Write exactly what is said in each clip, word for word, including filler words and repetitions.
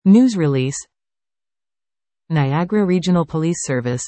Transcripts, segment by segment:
News release. Niagara Regional Police Service.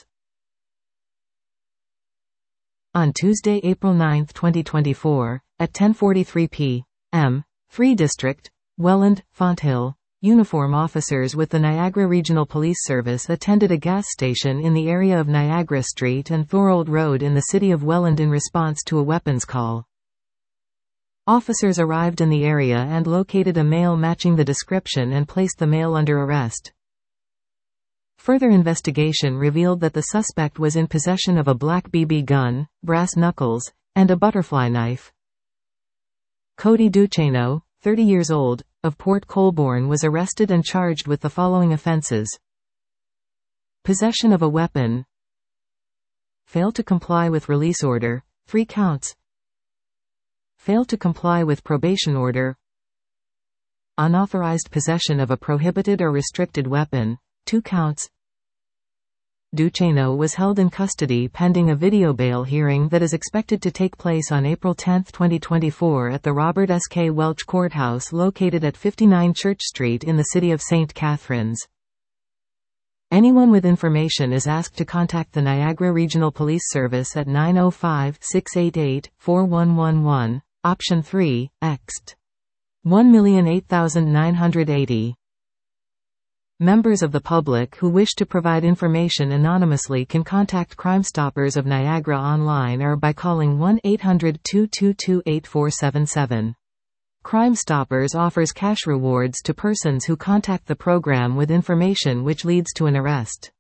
On Tuesday, April ninth, twenty twenty-four, at ten forty-three p m, Free District, Welland, Fonthill, uniform officers with the Niagara Regional Police Service attended a gas station in the area of Niagara Street and Thorold Road in the city of Welland in response to a weapons call. Officers arrived in the area and located a male matching the description and placed the male under arrest. Further investigation revealed that the suspect was in possession of a black B B gun, brass knuckles, and a butterfly knife. Cody Duchesneau, thirty years old, of Port Colborne was arrested and charged with the following offenses: possession of a weapon, failed to comply with release order, three counts, failed to comply with probation order, unauthorized possession of a prohibited or restricted weapon, two counts. Duchesneau was held in custody pending a video bail hearing that is expected to take place on April tenth, twenty twenty-four at the Robert S. K. Welch Courthouse located at fifty-nine Church Street in the city of Saint Catharines. Anyone with information is asked to contact the Niagara Regional Police Service at nine oh five, six eight eight, four one one one, option three, Ext. one oh eight nine eight zero. Members of the public who wish to provide information anonymously can contact Crime Stoppers of Niagara online or by calling one eight hundred, two two two, eight four seven seven. Crime Stoppers offers cash rewards to persons who contact the program with information which leads to an arrest.